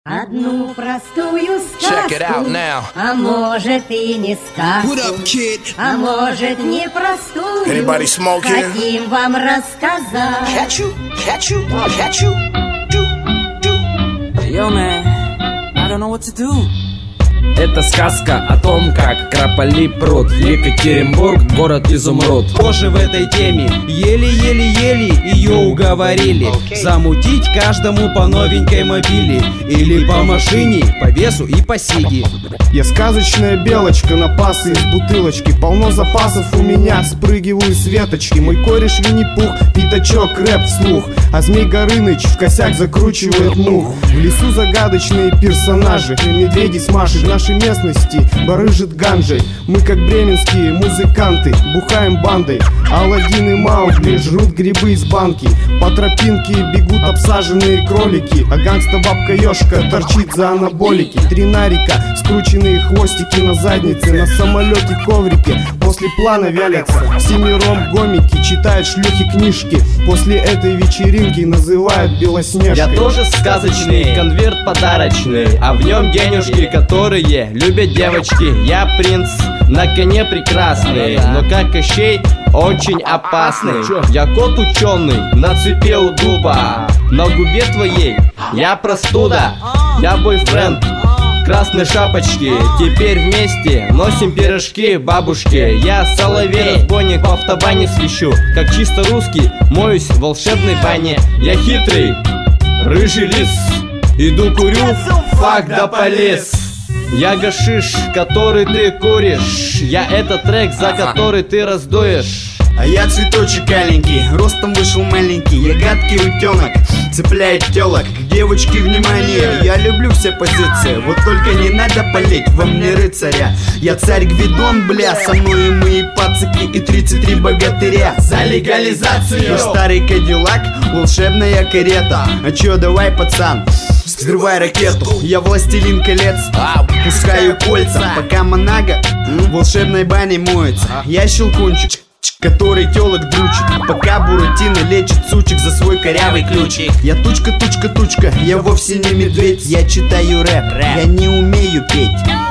Одну простую Check it out сказку, now. а может и не сказку, What up, kid? а может не простую, Anybody smoke here? хотим вам рассказать. Catch you, catch you, catch you. Yo, man, I don't know what to do. Это сказка о том, как кропали пруд. Екатеринбург, город изумруд. Позже в этой теме еле-еле-еле ее уговорили замутить каждому по новенькой мобиле или по машине, по весу и по сиге. Я сказочная белочка на пасы из бутылочки. Полно запасов у меня, спрыгиваю с веточки. Мой кореш Винни-Пух, пятачок, рэп вслух. А Змей Горыныч в косяк закручивает мух. В лесу загадочные персонажи. Медведи с Машей в нашей местности барыжит ганджей. Мы как бременские музыканты, бухаем бандой. Аладдин и Маугли жрут грибы из банки. По тропинке бегут обсаженные кролики, а гангста-бабка Ёшка торчит за анаболики. Три нарика, скрученные хвостики на заднице, на самолете коврики после плана вялятся. Семером гомики, читают шлюхи книжки. После этой вечеринки называют Белоснежкой. Я тоже сказочный, конверт подарочный, а в нем денежки, которые любят девочки. Я принц, на коне прекрасный, но как Кощей очень опасный. Я кот ученый, на цепи у дуба, на губе твоей я простуда. Я бойфренд красной шапочки, теперь вместе носим пирожки бабушки. Я соловей-разбойник, в автобане свищу, как чисто русский, моюсь в волшебной бане. Я хитрый, рыжий лис, иду курю, фак да полез. Я гашиш, который ты куришь, я этот трек, за который ты раздуешь. А я цветочек аленький, ростом вышел маленький. Я гадкий утенок, цепляет телок. К девочке внимание, я люблю все позиции. Вот только не надо палить во мне рыцаря. Я царь Гвидон, бля, со мной и мои пацаки и 33 богатыря. За легализацию. Старый Кадиллак, волшебная карета. А чё, давай, пацан, взрывай ракету. Я властелин колец, пускаю кольца, пока Монага в волшебной бане моется. Я щелкунчик, который телок дрючит, пока Буратино лечит сучек за свой корявый ключик. Я тучка, тучка, тучка, я вовсе не медведь. Я читаю рэп, я не умею петь.